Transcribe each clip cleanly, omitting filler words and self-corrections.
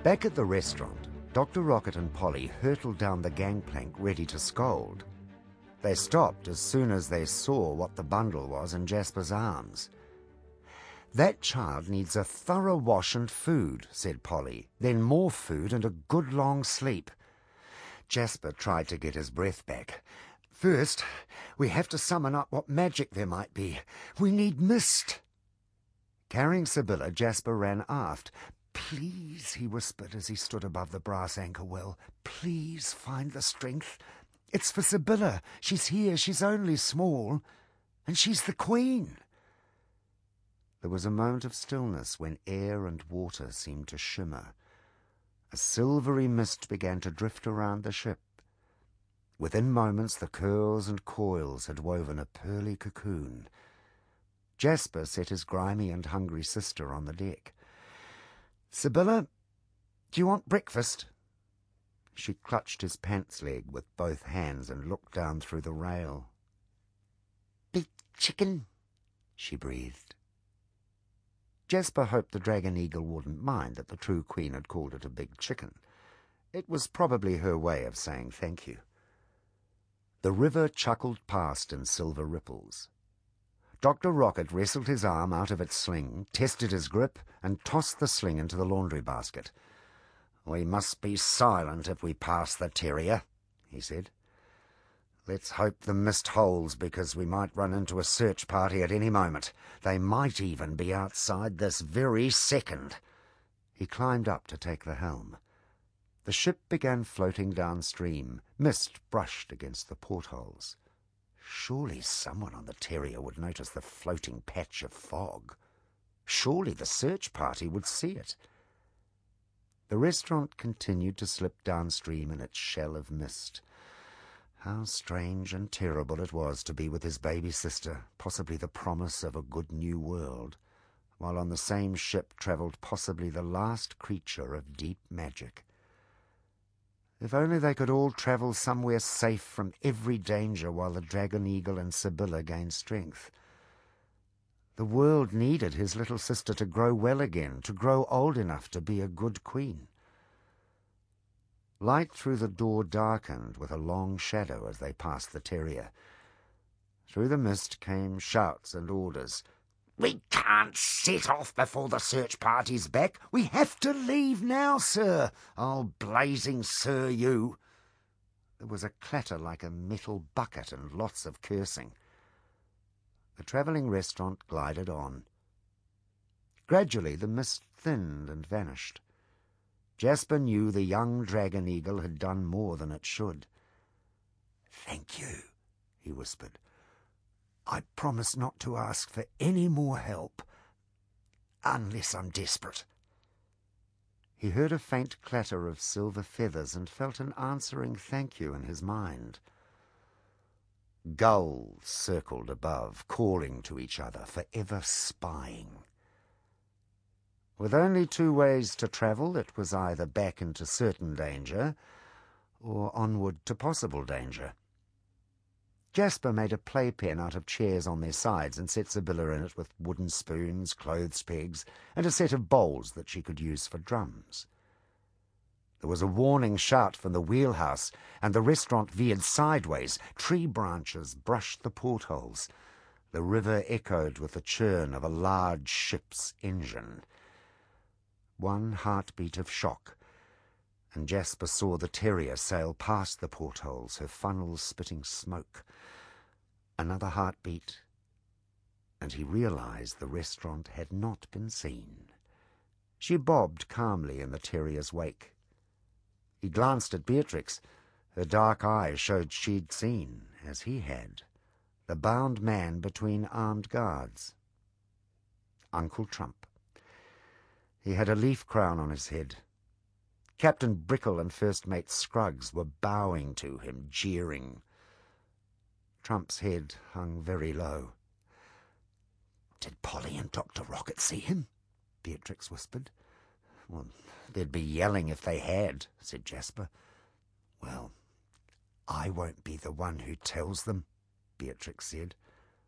Back at the restaurant, Dr. Rocket and Polly hurtled down the gangplank ready to scold. They stopped as soon as they saw what the bundle was in Jasper's arms. "That child needs a thorough wash and food," said Polly, "then more food and a good long sleep." Jasper tried to get his breath back. "First, we have to summon up what magic there might be. We need mist." Carrying Sibylla, Jasper ran aft. "Please," he whispered as he stood above the brass anchor well, "please find the strength. It's for Sibylla. She's here. She's only small. And she's the Queen." There was a moment of stillness when air and water seemed to shimmer. A silvery mist began to drift around the ship. Within moments the curls and coils had woven a pearly cocoon. Jasper set his grimy and hungry sister on the deck. "Sibylla, do you want breakfast?" She clutched his pants leg with both hands and looked down through the rail. "Big chicken," she breathed. Jasper hoped the Dragon Eagle wouldn't mind that the true Queen had called it a big chicken. It was probably her way of saying thank you. The river chuckled past in silver ripples. Dr. Rocket wrestled his arm out of its sling, tested his grip, and tossed the sling into the laundry basket. "We must be silent if we pass the terrier," he said. "Let's hope the mist holds, because we might run into a search party at any moment. They might even be outside this very second." He climbed up to take the helm. The ship began floating downstream. Mist brushed against the portholes. Surely someone on the terrier would notice the floating patch of fog. Surely the search party would see it. The restaurant continued to slip downstream in its shell of mist. How strange and terrible it was to be with his baby sister, possibly the promise of a good new world, while on the same ship travelled possibly the last creature of deep magic. If only they could all travel somewhere safe from every danger while the Dragon Eagle and Sibylla gained strength. The world needed his little sister to grow well again, to grow old enough to be a good queen. Light through the door darkened with a long shadow as they passed the terrier. Through the mist came shouts and orders. "We can't set off before the search party's back. We have to leave now, sir. Oh, blazing sir, you!" There was a clatter like a metal bucket and lots of cursing. The travelling restaurant glided on. Gradually the mist thinned and vanished. Jasper knew the young Dragon Eagle had done more than it should. "Thank you," he whispered. "I promise not to ask for any more help, unless I'm desperate." He heard a faint clatter of silver feathers and felt an answering thank you in his mind. Gulls circled above, calling to each other, forever spying. With only 2 ways to travel, it was either back into certain danger or onward to possible danger. Jasper made a playpen out of chairs on their sides and set Sibylla in it with wooden spoons, clothes pegs, and a set of bowls that she could use for drums. There was a warning shout from the wheelhouse, and the restaurant veered sideways. Tree branches brushed the portholes. The river echoed with the churn of a large ship's engine. One heartbeat of shock, and Jasper saw the terrier sail past the portholes, her funnels spitting smoke. Another heartbeat, and he realized the restaurant had not been seen. She bobbed calmly in the terrier's wake. He glanced at Beatrix. Her dark eyes showed she'd seen, as he had, the bound man between armed guards. Uncle Trump. He had a leaf crown on his head. Captain Brickle and First Mate Scruggs were bowing to him, jeering. Trump's head hung very low. "Did Polly and Dr. Rocket see him?" Beatrix whispered. "Well, they'd be yelling if they had," said Jasper. "Well, I won't be the one who tells them," Beatrix said.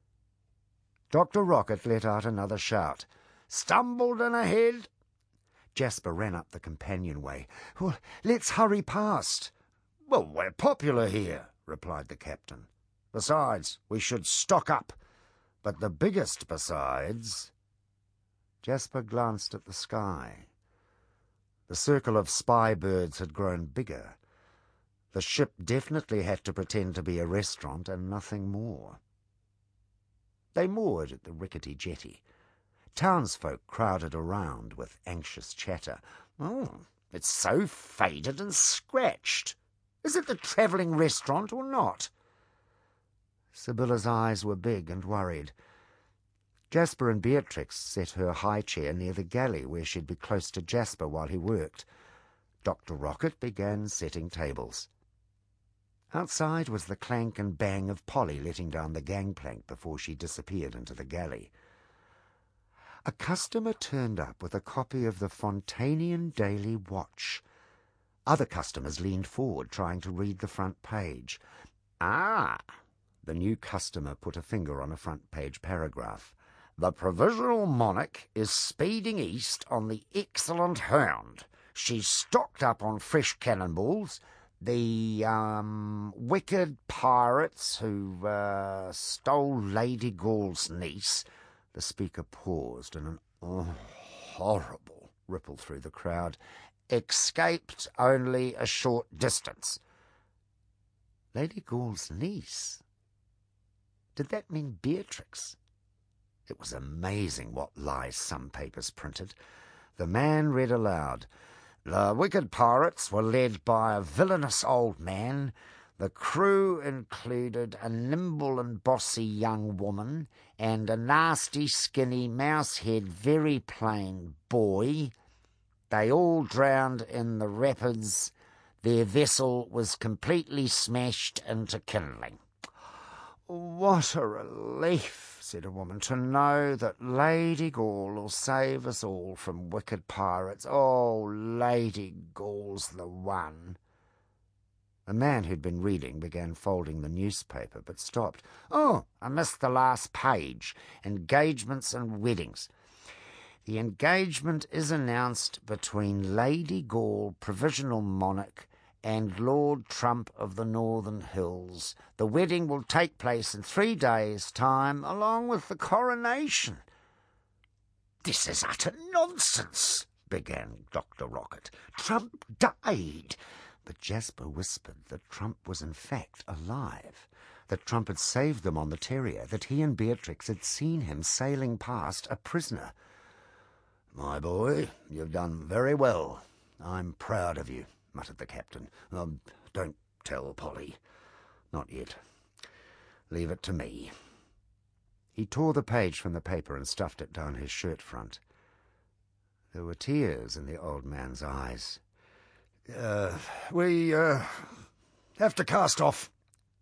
Dr. Rocket let out another shout. "Stumbled in ahead. Jasper ran up the companionway. "Well, let's hurry past." "Well, we're popular here," replied the captain. "Besides, we should stock up. But the biggest besides—" Jasper glanced at the sky. The circle of spy birds had grown bigger. The ship definitely had to pretend to be a restaurant and nothing more. They moored at the rickety jetty. Townsfolk crowded around with anxious chatter. "Oh, it's so faded and scratched. Is it the travelling restaurant or not?" Sybilla's eyes were big and worried. Jasper and Beatrix set her high chair near the galley where she'd be close to Jasper while he worked. Dr. Rocket began setting tables. Outside was the clank and bang of Polly letting down the gangplank before she disappeared into the galley. A customer turned up with a copy of the Fontanian Daily Watch. Other customers leaned forward, trying to read the front page. "Ah!" The new customer put a finger on a front-page paragraph. "The Provisional Monarch is speeding east on the excellent Hound. She's stocked up on fresh cannonballs. The wicked pirates who stole Lady Gaule's niece." The speaker paused, and an horrible ripple through the crowd. "Escaped only a short distance." Lady Gaule's niece? Did that mean Beatrix? It was amazing what lies some papers printed. The man read aloud. "The wicked pirates were led by a villainous old man. The crew included a nimble and bossy young woman and a nasty, skinny, mouse-head, very plain boy. They all drowned in the rapids. Their vessel was completely smashed into kindling." "What a relief," said a woman, "to know that Lady Gaule will save us all from wicked pirates. Oh, Lady Gaule's the one." A man who'd been reading began folding the newspaper, but stopped. "Oh, I missed the last page. Engagements and weddings. The engagement is announced between Lady Gaule, Provisional Monarch, and Lord Trump of the Northern Hills. The wedding will take place in 3 days' time, along with the coronation." "This is utter nonsense," began Dr. Rocket. "Trump died." But Jasper whispered that Trump was in fact alive, that Trump had saved them on the Terrier, that he and Beatrix had seen him sailing past a prisoner. "My boy, you've done very well. I'm proud of you," muttered the captain. "Don't tell Polly. Not yet. Leave it to me." He tore the page from the paper and stuffed it down his shirt front. There were tears in the old man's eyes. We have to cast off."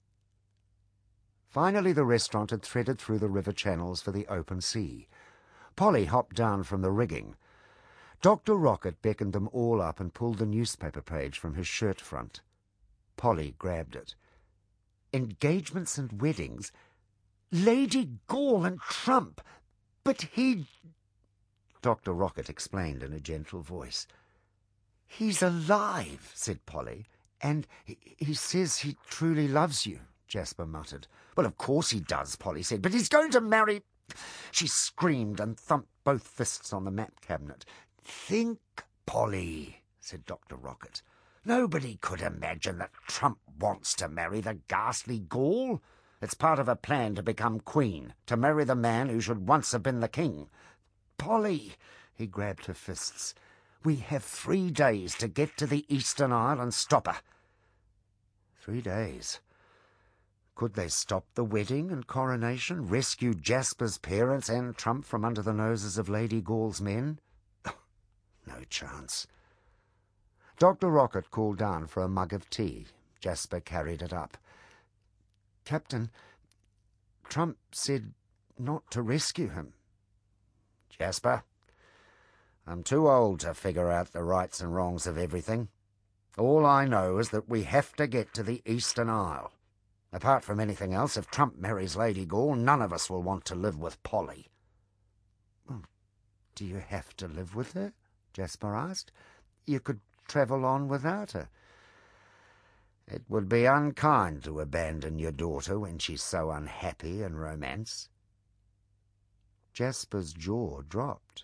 Finally the restaurant had threaded through the river channels for the open sea. Polly hopped down from the rigging. Dr. Rocket beckoned them all up and pulled the newspaper page from his shirt front. Polly grabbed it. "Engagements and weddings? Lady Gaule and Trump! But he—" Dr. Rocket explained in a gentle voice. "He's alive," said Polly, "and he says he truly loves you," Jasper muttered. "Well, of course he does," Polly said, "but he's going to marry—" She screamed and thumped both fists on the map cabinet. "Think, Polly," said Dr. Rocket. "Nobody could imagine that Trump wants to marry the ghastly Gaule. It's part of a plan to become queen, to marry the man who should once have been the king. Polly," he grabbed her fists, "we have 3 days to get to the Eastern Isle and stop her." 3 days. Could they stop the wedding and coronation, rescue Jasper's parents and Trump from under the noses of Lady Gaule's men? No chance. Dr. Rocket called down for a mug of tea. Jasper carried it up. "Captain, Trump said not to rescue him." "Jasper, I'm too old to figure out the rights and wrongs of everything. All I know is that we have to get to the Eastern Isle. Apart from anything else, if Trump marries Lady Gaule, none of us will want to live with Polly." "Well, do you have to live with her?" Jasper asked. "You could travel on without her." "It would be unkind to abandon your daughter when she's so unhappy in romance." Jasper's jaw dropped.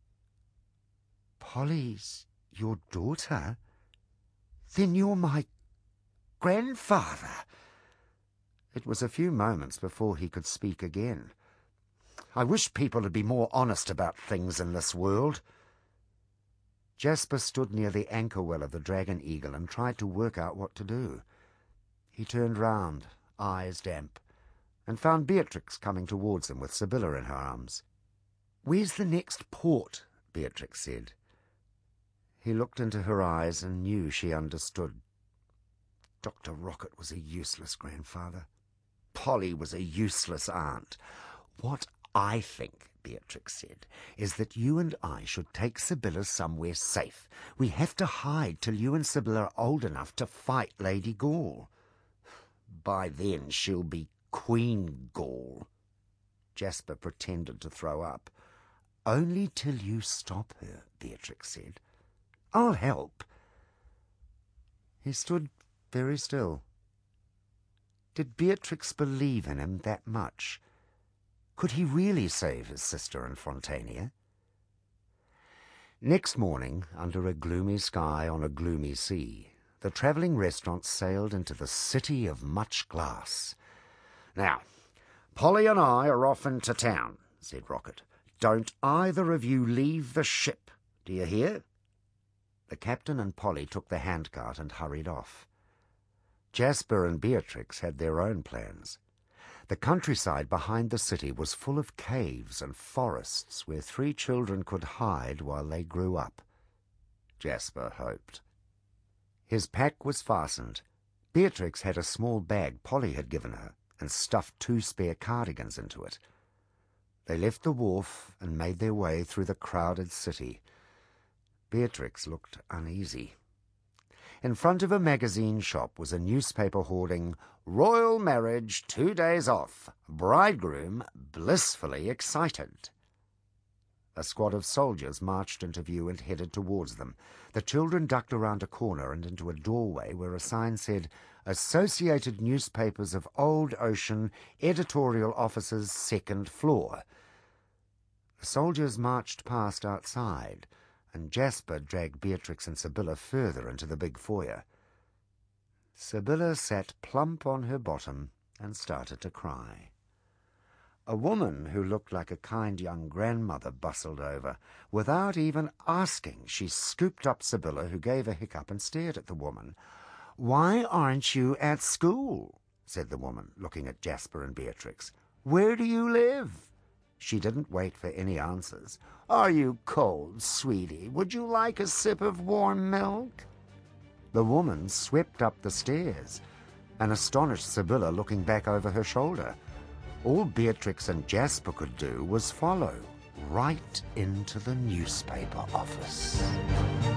"Polly's your daughter? Then you're my grandfather." It was a few moments before he could speak again. "I wish people would be more honest about things in this world." Jasper stood near the anchor well of the Dragon Eagle and tried to work out what to do. He turned round, eyes damp, and found Beatrix coming towards him with Sibylla in her arms. "Where's the next port?" Beatrix said. He looked into her eyes and knew she understood. Dr. Rocket was a useless grandfather. Polly was a useless aunt. "What I think," Beatrix said, "is that you and I should take Sibylla somewhere safe. We have to hide till you and Sibylla are old enough to fight Lady Gaul. By then she'll be Queen Gaul." Jasper pretended to throw up. "Only till you stop her," Beatrix said. "I'll help." He stood very still. Did Beatrix believe in him that much? Could he really save his sister and Fontania? Next morning, under a gloomy sky on a gloomy sea, the travelling restaurant sailed into the city of much glass. "Now, Polly and I are off into town," said Rocket. "Don't either of you leave the ship. Do you hear?" The captain and Polly took the handcart and hurried off. Jasper and Beatrix had their own plans. The countryside behind the city was full of caves and forests where 3 children could hide while they grew up. Jasper hoped. His pack was fastened. Beatrix had a small bag Polly had given her and stuffed 2 spare cardigans into it. They left the wharf and made their way through the crowded city. Beatrix looked uneasy. In front of a magazine shop was a newspaper hoarding, "Royal marriage 2 days off. Bridegroom blissfully excited." A squad of soldiers marched into view and headed towards them. The children ducked around a corner and into a doorway where a sign said, "Associated Newspapers of Old Ocean, Editorial Offices, 2nd floor." The soldiers marched past outside, and Jasper dragged Beatrix and Sibylla further into the big foyer. Sibylla sat plump on her bottom and started to cry. A woman who looked like a kind young grandmother bustled over. Without even asking, she scooped up Sibylla, who gave a hiccup and stared at the woman. "Why aren't you at school?" said the woman, looking at Jasper and Beatrix. "Where do you live?" She didn't wait for any answers. "Are you cold, sweetie? Would you like a sip of warm milk?" The woman swept up the stairs, an astonished Sibylla looking back over her shoulder. All Beatrix and Jasper could do was follow, right into the newspaper office.